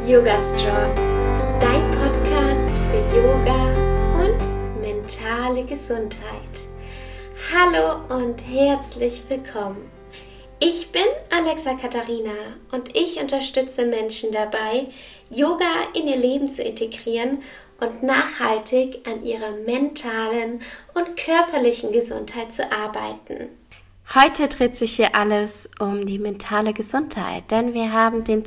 Yoga Strong, dein Podcast für Yoga und mentale Gesundheit. Hallo und herzlich willkommen. Ich bin Alexa Katharina und ich unterstütze Menschen dabei, Yoga in ihr Leben zu integrieren und nachhaltig an ihrer mentalen und körperlichen Gesundheit zu arbeiten. Heute dreht sich hier alles um die mentale Gesundheit, denn wir haben den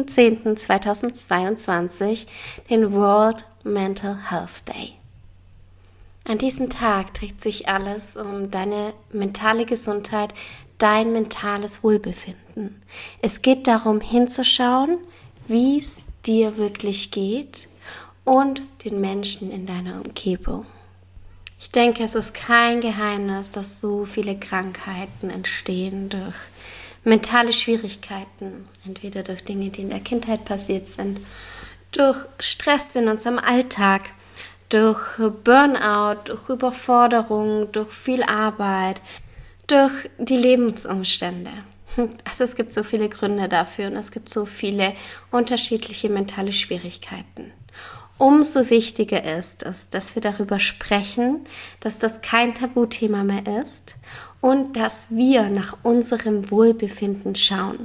10.10.2022, den World Mental Health Day. An diesem Tag dreht sich alles um deine mentale Gesundheit, dein mentales Wohlbefinden. Es geht darum, hinzuschauen, wie es dir wirklich geht und den Menschen in deiner Umgebung. Ich denke, es ist kein Geheimnis, dass so viele Krankheiten entstehen durch mentale Schwierigkeiten, entweder durch Dinge, die in der Kindheit passiert sind, durch Stress in unserem Alltag, durch Burnout, durch Überforderung, durch viel Arbeit, durch die Lebensumstände. Also es gibt so viele Gründe dafür und es gibt so viele unterschiedliche mentale Schwierigkeiten. Umso wichtiger ist es, dass wir darüber sprechen, dass das kein Tabuthema mehr ist und dass wir nach unserem Wohlbefinden schauen.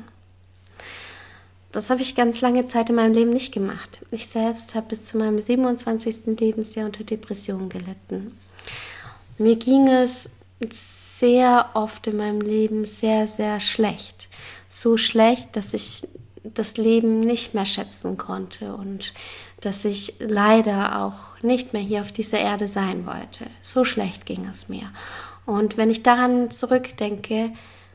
Das habe ich ganz lange Zeit in meinem Leben nicht gemacht. Ich selbst habe bis zu meinem 27. Lebensjahr unter Depressionen gelitten. Mir ging es sehr oft in meinem Leben sehr, sehr schlecht. So schlecht, dass ich das Leben nicht mehr schätzen konnte und dass ich leider auch nicht mehr hier auf dieser Erde sein wollte. So schlecht ging es mir. Und wenn ich daran zurückdenke,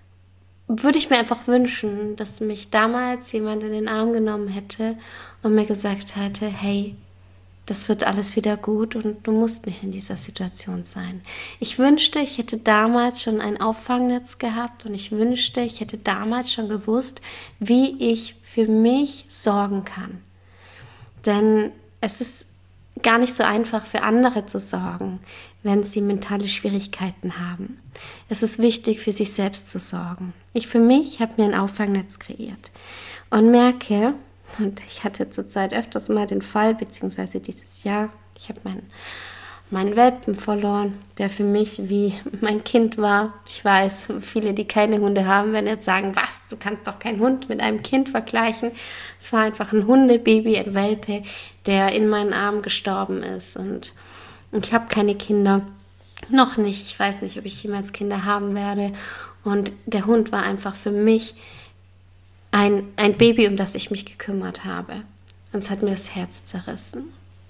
würde ich mir einfach wünschen, dass mich damals jemand in den Arm genommen hätte und mir gesagt hätte, hey, das wird alles wieder gut und du musst nicht in dieser Situation sein. Ich wünschte, ich hätte damals schon ein Auffangnetz gehabt und ich wünschte, ich hätte damals schon gewusst, wie ich für mich sorgen kann. Denn es ist gar nicht so einfach für andere zu sorgen, wenn sie mentale Schwierigkeiten haben. Es ist wichtig, für sich selbst zu sorgen. Ich für mich habe mir ein Auffangnetz kreiert und merke, und ich hatte zurzeit öfters mal den Fall, beziehungsweise dieses Jahr, ich habe meinen Welpen verloren, der für mich wie mein Kind war. Ich weiß, viele, die keine Hunde haben, werden jetzt sagen, was, du kannst doch keinen Hund mit einem Kind vergleichen. Es war einfach ein Hundebaby, ein Welpe, der in meinen Armen gestorben ist. Und ich habe keine Kinder, noch nicht. Ich weiß nicht, ob ich jemals Kinder haben werde. Und der Hund war einfach für mich ein Baby, um das ich mich gekümmert habe. Und es hat mir das Herz zerrissen.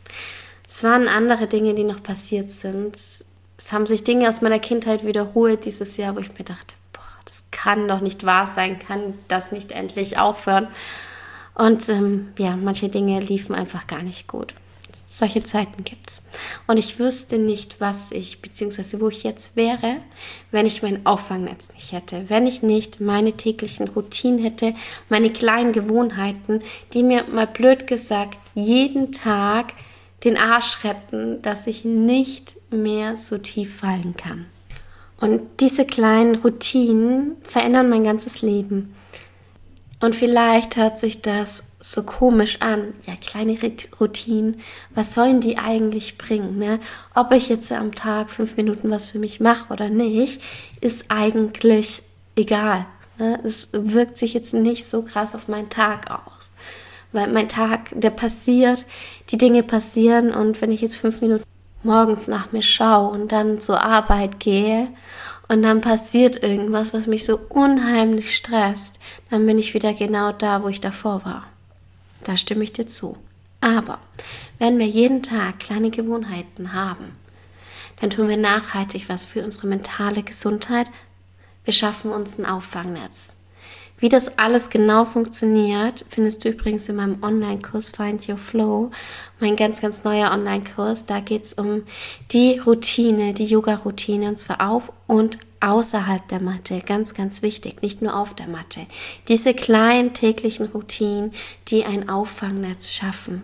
Es waren andere Dinge, die noch passiert sind. Es haben sich Dinge aus meiner Kindheit wiederholt dieses Jahr, wo ich mir dachte, boah, das kann doch nicht wahr sein, kann das nicht endlich aufhören? Und manche Dinge liefen einfach gar nicht gut. Solche Zeiten gibt's. Und ich wüsste nicht, beziehungsweise wo ich jetzt wäre, wenn ich mein Auffangnetz nicht hätte. Wenn ich nicht meine täglichen Routinen hätte, meine kleinen Gewohnheiten, die mir mal blöd gesagt jeden Tag den Arsch retten, dass ich nicht mehr so tief fallen kann. Und diese kleinen Routinen verändern mein ganzes Leben. Und vielleicht hört sich das so komisch an. Ja, kleine Routinen, was sollen die eigentlich bringen? Ne? Ob ich jetzt am Tag 5 Minuten was für mich mache oder nicht, ist eigentlich egal. Ne? Es wirkt sich jetzt nicht so krass auf meinen Tag aus. Weil mein Tag, der passiert, die Dinge passieren und wenn ich jetzt 5 Minuten morgens nach mir schaue und dann zur Arbeit gehe und dann passiert irgendwas, was mich so unheimlich stresst, dann bin ich wieder genau da, wo ich davor war. Da stimme ich dir zu. Aber wenn wir jeden Tag kleine Gewohnheiten haben, dann tun wir nachhaltig was für unsere mentale Gesundheit. Wir schaffen uns ein Auffangnetz. Wie das alles genau funktioniert, findest du übrigens in meinem Online-Kurs Find Your Flow, mein ganz, ganz neuer Online-Kurs. Da geht es um die Routine, die Yoga-Routine, und zwar auf und außerhalb der Matte. Ganz, ganz wichtig, nicht nur auf der Matte. Diese kleinen täglichen Routinen, die ein Auffangnetz schaffen.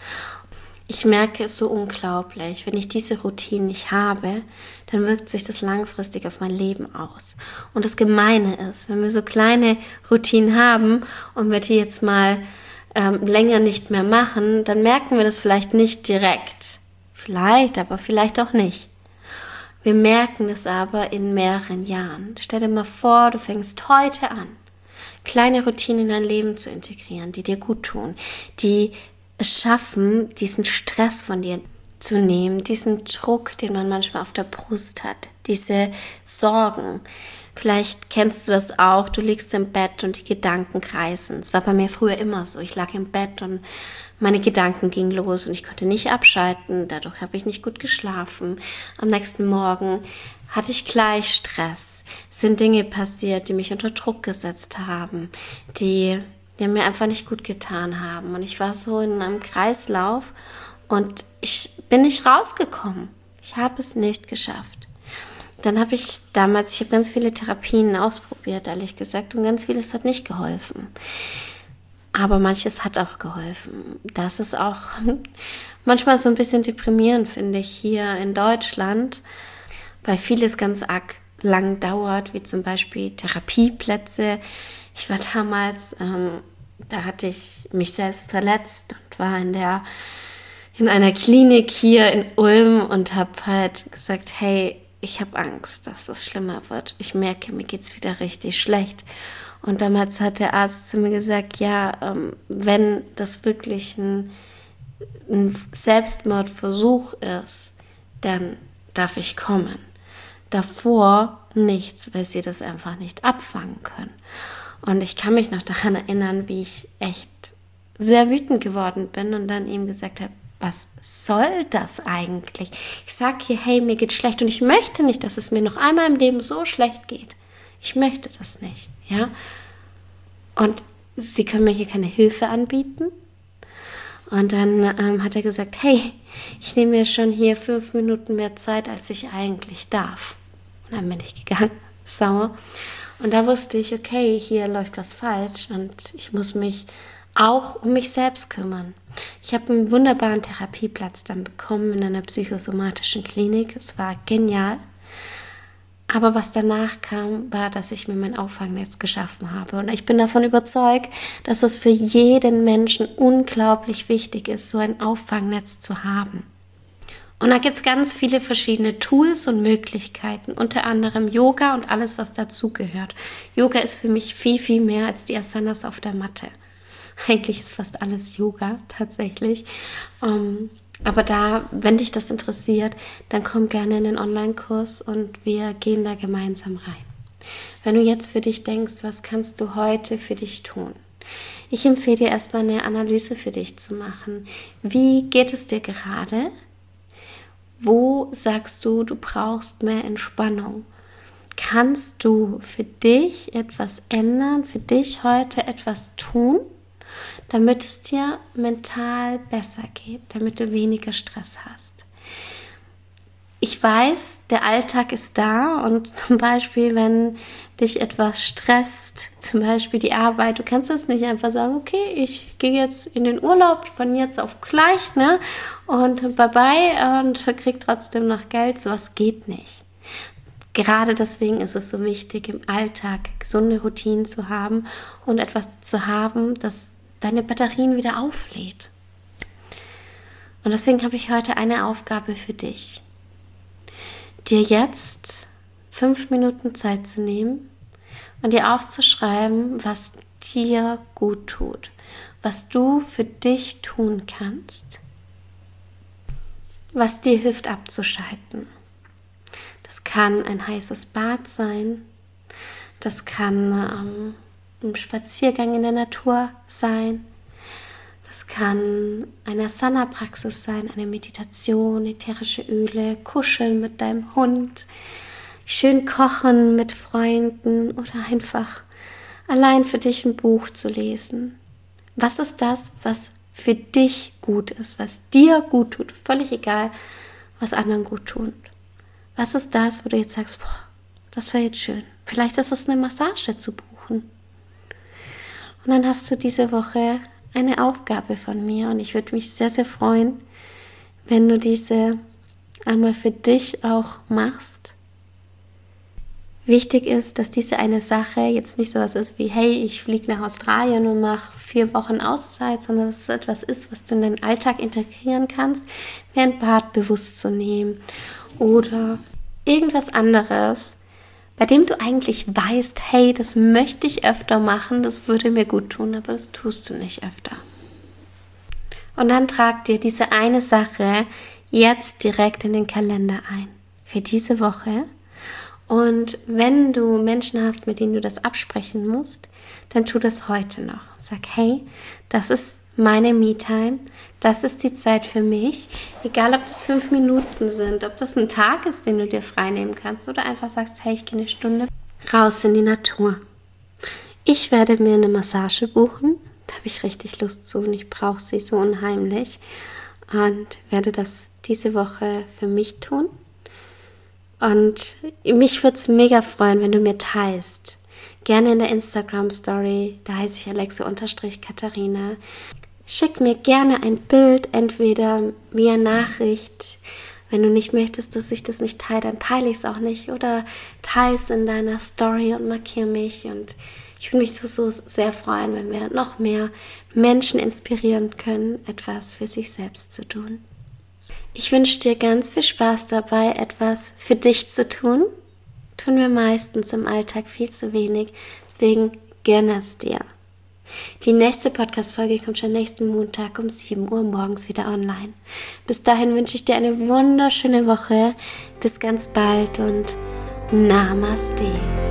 Ich merke es so unglaublich, wenn ich diese Routine nicht habe, dann wirkt sich das langfristig auf mein Leben aus. Und das Gemeine ist, wenn wir so kleine Routinen haben und wir die jetzt mal länger nicht mehr machen, dann merken wir das vielleicht nicht direkt. Vielleicht, aber vielleicht auch nicht. Wir merken es aber in mehreren Jahren. Stell dir mal vor, du fängst heute an, kleine Routinen in dein Leben zu integrieren, die dir gut tun, die es schaffen, diesen Stress von dir zu nehmen, diesen Druck, den man manchmal auf der Brust hat, diese Sorgen. Vielleicht kennst du das auch, du liegst im Bett und die Gedanken kreisen. Es war bei mir früher immer so, ich lag im Bett und meine Gedanken gingen los und ich konnte nicht abschalten, dadurch habe ich nicht gut geschlafen. Am nächsten Morgen hatte ich gleich Stress, es sind Dinge passiert, die mich unter Druck gesetzt haben, die mir einfach nicht gut getan haben. Und ich war so in einem Kreislauf und ich bin nicht rausgekommen. Ich habe es nicht geschafft. Dann habe ich ganz viele Therapien ausprobiert, ehrlich gesagt, und ganz vieles hat nicht geholfen. Aber manches hat auch geholfen. Das ist auch manchmal so ein bisschen deprimierend, finde ich, hier in Deutschland, weil vieles ganz arg lang dauert, wie zum Beispiel Therapieplätze. Ich war damals, da hatte ich mich selbst verletzt und war in einer Klinik hier in Ulm und habe halt gesagt, hey, ich habe Angst, dass das schlimmer wird. Ich merke, mir geht's wieder richtig schlecht. Und damals hat der Arzt zu mir gesagt, ja, wenn das wirklich ein Selbstmordversuch ist, dann darf ich kommen. Davor nichts, weil sie das einfach nicht abfangen können. Und ich kann mich noch daran erinnern, wie ich echt sehr wütend geworden bin und dann ihm gesagt habe, was soll das eigentlich? Ich sage hier, hey, mir geht's schlecht und ich möchte nicht, dass es mir noch einmal im Leben so schlecht geht. Ich möchte das nicht, ja. Und sie können mir hier keine Hilfe anbieten. Und dann hat er gesagt, hey, ich nehme mir schon hier 5 Minuten mehr Zeit, als ich eigentlich darf. Und dann bin ich gegangen, sauer. Und da wusste ich, okay, hier läuft was falsch und ich muss mich auch um mich selbst kümmern. Ich habe einen wunderbaren Therapieplatz dann bekommen in einer psychosomatischen Klinik. Es war genial. Aber was danach kam, war, dass ich mir mein Auffangnetz geschaffen habe. Und ich bin davon überzeugt, dass es für jeden Menschen unglaublich wichtig ist, so ein Auffangnetz zu haben. Und da gibt es ganz viele verschiedene Tools und Möglichkeiten, unter anderem Yoga und alles, was dazugehört. Yoga ist für mich viel, viel mehr als die Asanas auf der Matte. Eigentlich ist fast alles Yoga tatsächlich. Aber wenn dich das interessiert, dann komm gerne in den Online-Kurs und wir gehen da gemeinsam rein. Wenn du jetzt für dich denkst, was kannst du heute für dich tun? Ich empfehle dir erstmal eine Analyse für dich zu machen. Wie geht es dir gerade? Wo sagst du, du brauchst mehr Entspannung? Kannst du für dich etwas ändern, für dich heute etwas tun, damit es dir mental besser geht, damit du weniger Stress hast? Ich weiß, der Alltag ist da und zum Beispiel, wenn dich etwas stresst, zum Beispiel die Arbeit, du kannst jetzt nicht einfach sagen, okay, ich gehe jetzt in den Urlaub von jetzt auf gleich, ne, und bye-bye und krieg trotzdem noch Geld. Sowas geht nicht. Gerade deswegen ist es so wichtig, im Alltag gesunde Routinen zu haben und etwas zu haben, das deine Batterien wieder auflädt. Und deswegen habe ich heute eine Aufgabe für dich. Dir jetzt 5 Minuten Zeit zu nehmen und dir aufzuschreiben, was dir gut tut, was du für dich tun kannst, was dir hilft abzuschalten. Das kann ein heißes Bad sein, das kann ein Spaziergang in der Natur sein, das kann eine Asana-Praxis sein, eine Meditation, ätherische Öle, kuscheln mit deinem Hund, schön kochen mit Freunden oder einfach allein für dich ein Buch zu lesen. Was ist das, was für dich gut ist, was dir gut tut? Völlig egal, was anderen gut tut. Was ist das, wo du jetzt sagst, boah, das wäre jetzt schön. Vielleicht ist es eine Massage zu buchen. Und dann hast du diese Woche eine Aufgabe von mir und ich würde mich sehr, sehr freuen, wenn du diese einmal für dich auch machst. Wichtig ist, dass diese eine Sache jetzt nicht sowas ist wie, hey, ich fliege nach Australien und mache 4 Wochen Auszeit, sondern dass es etwas ist, was du in deinen Alltag integrieren kannst, wie ein Bad bewusst zu nehmen oder irgendwas anderes, bei dem du eigentlich weißt, hey, das möchte ich öfter machen, das würde mir gut tun, aber das tust du nicht öfter. Und dann trag dir diese eine Sache jetzt direkt in den Kalender ein für diese Woche. Und wenn du Menschen hast, mit denen du das absprechen musst, dann tu das heute noch. Sag, hey, das ist meine Me-Time, das ist die Zeit für mich. Egal, ob das 5 Minuten sind, ob das ein Tag ist, den du dir frei nehmen kannst oder einfach sagst, hey, ich gehe eine Stunde raus in die Natur. Ich werde mir eine Massage buchen, da habe ich richtig Lust zu und ich brauche sie so unheimlich und werde das diese Woche für mich tun. Und mich würde es mega freuen, wenn du mir teilst. Gerne in der Instagram-Story, da heiße ich Alexe_Katharina. Schick mir gerne ein Bild, entweder via Nachricht. Wenn du nicht möchtest, dass ich das nicht teile, dann teile ich es auch nicht. Oder teile es in deiner Story und markiere mich. Und ich würde mich so sehr freuen, wenn wir noch mehr Menschen inspirieren können, etwas für sich selbst zu tun. Ich wünsche dir ganz viel Spaß dabei, etwas für dich zu tun. Tun wir meistens im Alltag viel zu wenig, deswegen gönn es dir. Die nächste Podcast-Folge kommt schon nächsten Montag um 7 Uhr morgens wieder online. Bis dahin wünsche ich dir eine wunderschöne Woche. Bis ganz bald und Namaste.